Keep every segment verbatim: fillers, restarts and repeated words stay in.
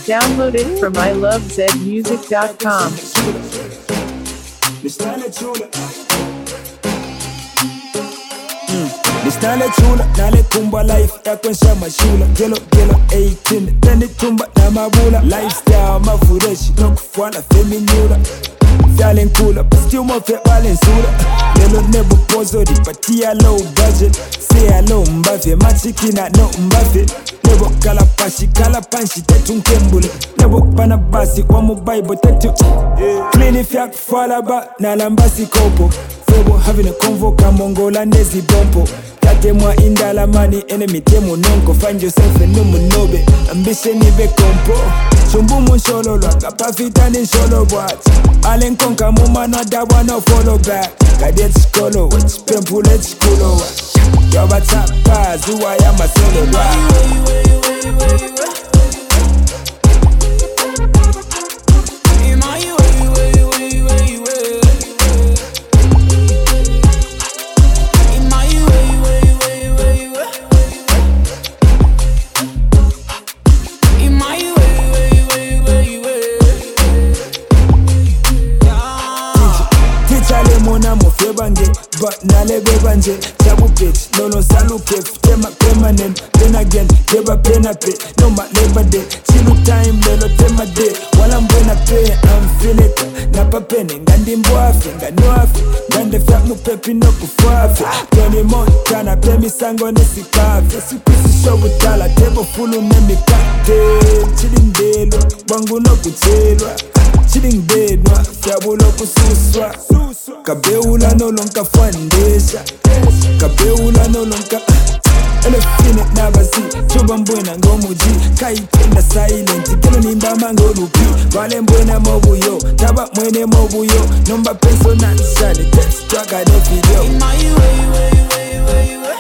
Download it from I love zed music dot com. Nistale chula, nale kumba life ya kwensha mashula. Gelo gelo eighteen, teni tumba na mabula. Lifestyle mafureshi, no kufuala feminyula. Fyale nkula, still mo fe wale nsula. Lelo nebo pozo di patia low budget. Say hello mbafe, machikina no mbafe. Nebo kalapashi, kalapanshi tetu nkembule. Nebo pana basi, wamu bible tetu Clean if yak fala ba, nalambasi kopo. Febo having a convo kamongola nezi bompo. Kate mwa indala money, enemy temu nonko. Find yourself and no munobe, ambition ibe kompo. Chumbu munshololo, kapafita ni sholo wat. Alen konka muma no dawa no follow back. Kadet skolo, which pimple let's kulo. Yoba tapa, zuwa ya masolo wa. But nale bebanje, chabu pitch, no no salu kef, tema permanent, then again, deba pena pe, no ma labor day, chilu time, lelo tema day, wala mbena pay, I'm feeling it, napa penny, ngandi mboafi, ngano afi, ngande fyak mupepi no kufafi, Tony Montana, pemi sango nesi kafi, sikusi shogu tala, tebo fulu nemi kate, chilling delo, bangu no kuchelwa, chilling bedwa, fyabu no kususwa, Kabeula no lonka fandesha Kabeula no lonka Elefine nabasi Chuba mbwena ngomuji Kaitenda silent Kelo nimba mango lupi Wale mbwena mobuyo Taba mwene mobuyo Nomba peso na nshani Text track I don't video In my way, way, way, way, way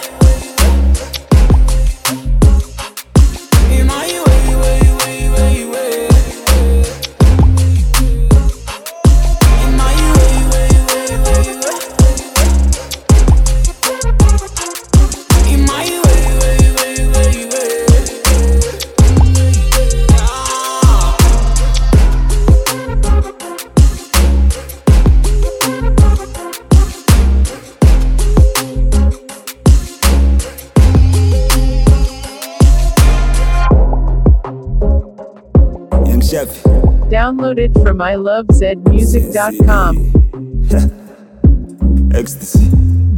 In my way, way, way, way, way In my way, way, way, way, way In my way, way, way, way, way Young Chef. Download it from I love zed music dot com. Ecstasy.